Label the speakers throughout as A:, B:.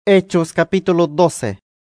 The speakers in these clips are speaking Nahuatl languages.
A: Hechos capítulo 12.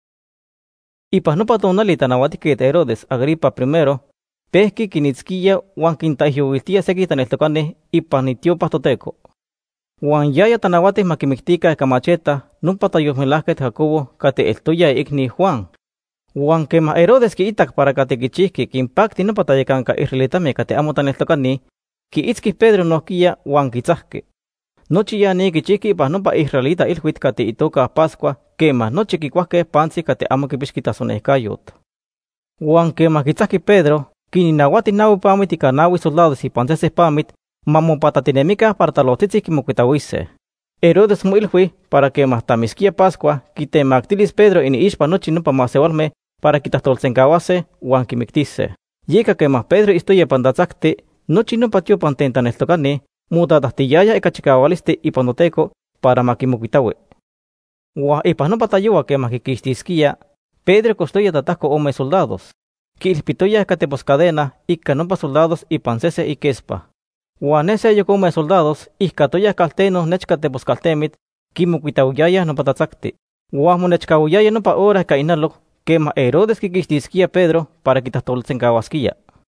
B: Ipas nopa tonali tanauatikeh Herodes Agripa I, pehki kinitzkiya uan kintaijyouiltia seki taneltokaneh ipas nitiopah Toteco. Uan yaya tanauatih makimiktikah ika macheta nompa tayolmelahketl Jacobo kati eltoya ikni Juan. Uan kemah Herodes kiitak para kati kichihki kinpakti nopa tayakanka israelitameh kati amo taneltokanih, kiitzkih Pedro nohkiya uan kitzahki. Nochi yani kichihki ipas nopa israelita ilhuitl kati itoka Pascua, kemah nochi kikuahkeh pantzi kati amo kipixki tlasonehkayotl. Uan kemah kitzahki Pedro, kininauati naui pamit ika naui soldados ipan seseh pamit, mamopatatinemikah para talotzitzih kimokuitauiseh. Herodes moilhui para kemah tamiskia Pascua, kitemaktilis Pedro iniixpa nochi nopa masewalmeh para kitlahtolsenkauaseh uan kimiktiseh. Yeka kemah Pedro istoya ipan tlatzakti, nochi nopa tiopan tlen taneltokanih motatahtiyaya ika chikaualisti ipan Toteco para makimokuitaui. Uan ipan nopa tayoua kemah kikixtiskia, Pedro kostoya tatahko ome soldados. Kiilpitoyah ika teposcadena ika nopa soldados ipan seseh ikespa. Uan ne seyok ome soldados ihkatoyah kalteno nechka teposcaltemit kimokuitauyayah nopa tlatzakti. Uan monechkauiyaya nopa hora ika inalok kemah Herodes kikixtiskia Pedro para kitlahtolsenkauaskia.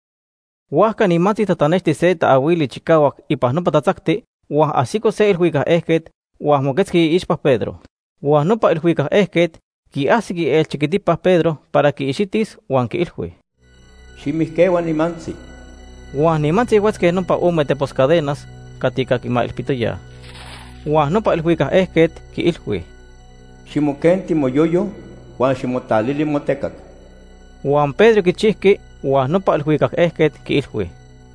B: Huajka nimantzi tatanexti se taawili chikauak ipan nopa tlatzakti, uan ahsiko se ilhuikah ehketl uan moketzki iixpa Pedro. Uan nopa ilhuikah ehketl kiahsiki elchikitipah Pedro para kiixitis uan kiilhui:
C: Ximihkeua nimantzi.
B: Uan nimantzi huetzkeh nopa ome teposcadenas katika kimailpitoyah. Uan nopa ilhuikah ehketl kiilhui:
C: Ximokenti moyoyo uan ximotalili motekak.
B: Uan Pedro kichihki uan nopa ilhuikah ehketl kiilhui: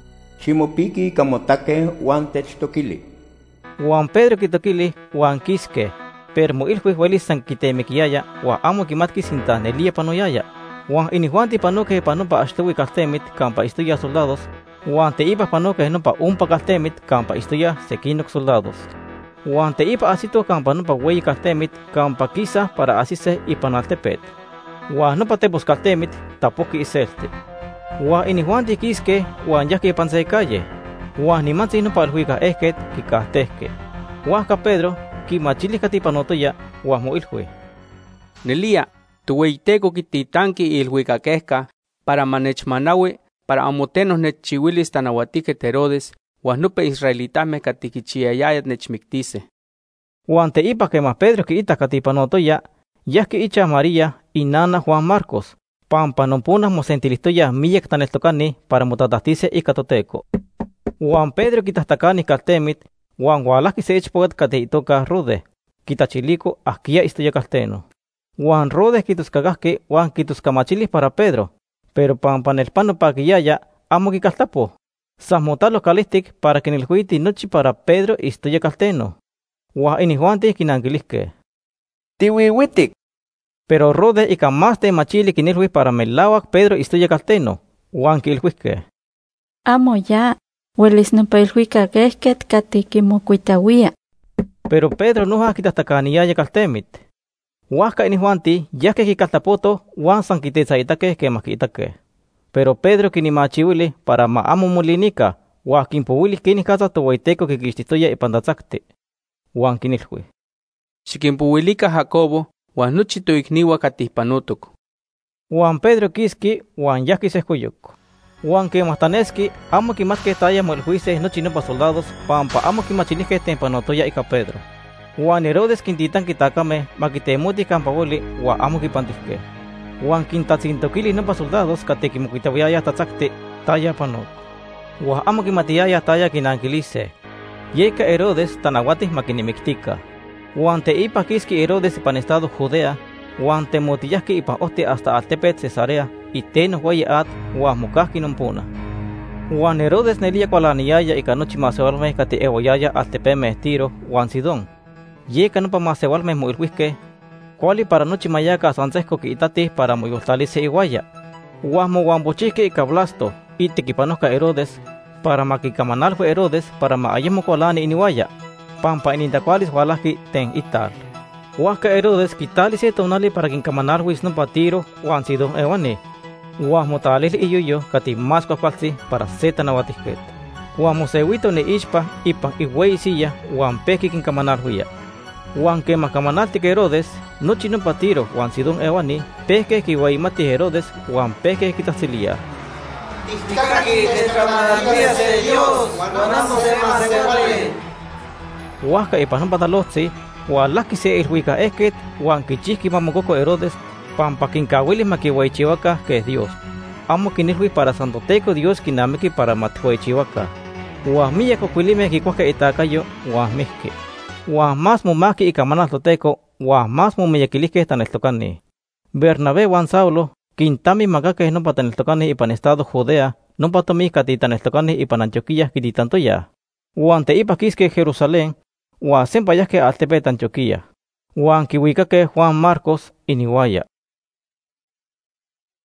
C: Ximopiki ika motakeh uan techtokili.
B: Uan Pedro kitokili uan kiskeh, pero moilhui uelis san kitemikiyaya uan amo kimatki sinta nelia panoyaya. Uan inihuanti panokeh ipan nopa axtoui kaltemit kampa istoyah soldados, uan teipa panokeh nopa ompa kaltemit kampa istoyah sekinok soldados. Uan teipa ahsitoh kampa nopa ueyi kaltemit kampa kisah para ahsiseh ipan altepetl. Uan nopa teposcaltemit tapohki iselti. Uan inihuanti kiskeh uan yahki ipan se calle. Uan nimantzi nopa ilhuikah ehketl kikahtehkeh. Huajka Pedro kimachilih katipanotoya uan moilhui:
D: Nelia, tuweiteco kititanki ilhuicakehka para manechmanaui para amotenos nechchiuilis tanauatikeh Herodes uan nopa israelitameh kati kichiayaya nechmiktiseh.
B: Uan teipa kemah Pedro kiitak katipanotoya, yahki icha María inana Juan Marcos, pampa nompunah mosentilihtoyah miyek taneltokanih para motatahtiseh ika Toteco. Uan Pedro kitahtakanih kaltemit, uan hualahki se ichpokatl kati itoka Rode, kitachiliko ahkiya istoya kalteno. Uan Rode kitoskakahki uan kitoskamachilih para Pedro, pero pampa nelpano pakiyaya amo kikaltapoh, san motalo kalihtik para kinilhuiti nochi para Pedro istoya kalteno. Uan inihuantih kinankilihkeh:
A: Tiwiwitik.
B: Pero Rode ika más temachili kinilhui para melauak Pedro istoya kalteno, uan kiilhuihkeh:
E: Amo ya, uelis nopa ilhuicakehketl kati kimokuitauia.
B: Pero Pedro noja kitahtakaniyaya kaltemit. Huajka inihuanti yahkeh kikaltapotoh uan san kitetzaitakeh kemah kiitakeh. Pero Pedro kinimachiuili para ma amo molinika, uan kimpouilih kenikatza toweiteco kikixtihtoya ipan tlatzakti. Uan kinilhui:
D: Xikimpouilika Jacobo uan nochi toikniuah katih panotok.
B: Uan Pedro kiski uan yahki sehkoyok. Uan kemah taneski amo kimatkeh taya moilhuiseh nochi nopa soldados pampa amo kimachilihkeh tlen panotoya ika Pedro. Uan Herodes kintitanki takameh makitemotih kampa oli uan amo kipantihkeh. Uan kintatzintokili nopa soldados kati kimokuitauyayah tlatzakti taya panok. Uan amo kimatiyayah taya kinankiliseh. Yeka Herodes tanauatih makinimiktika. Uan teipa kiski Herodes ipan estado Judea, uan temotiyahki ipan ohtih hasta altepetl Cesarea iteno ueyi atl uan mokahki nompunah. Uan Herodes nelia kualaniyaya ika nochi masewalmeh kati ewayaya altepemeh Tiro uan Sidón. Yeka nopa masewalmeh moilhuihkeh kuali para nochi mayaka san sehko kiitatih para moyoltlaliseh iuaya. Uan mouanpochihkeh ika Blasto itekipanohka Herodes para makikamanalhui Herodes para ma ayemo kualani iniuaya, pampa inintakualis hualahki ten ital. Huajka Herodes kitali se tonali para kinkamanalhuis nopa Tiro uan Sidón ewani. Uan motalili iyoyo kati más kuahkualtzi para se tanauatihketl. Uan mosewito ni ixpa ipan iueyi silla uan pehki kinkamanalhuia. Juan que macamanaltic Herodes, nochi nompa Tiro, Juan Sidón Ewani, pesque que guaymati Herodes, Juan pesque que tasilia.
F: Ticaqui tetramanalías de Dios, guanamos de más de vale.
B: Huasca y panon patalotzi, Juan laki se ilhuica esket, Juan kichiski mamococo Herodes, pampa quincahuilis maquihuaychivaca, que es Dios. Amo quinilhui para Santoteco Dios quinameki para mathuaychivaca. Juan milla coquilime quicuaca itacayo, Juan misque. Juan más mumaki y camanas toteco, Juan más mumiyaquilisque tan el tocani. Bernabé Juan Saulo, quintami magaque no patan el tocani y pan estado Judea, no patomi catitan el tocani y pan Antioquía quititanto ya. Juan te ipaquisque Jerusalén, Juan sempayasque altepet Antioquía. Juan kiwikaque Juan Marcos y Niwaya.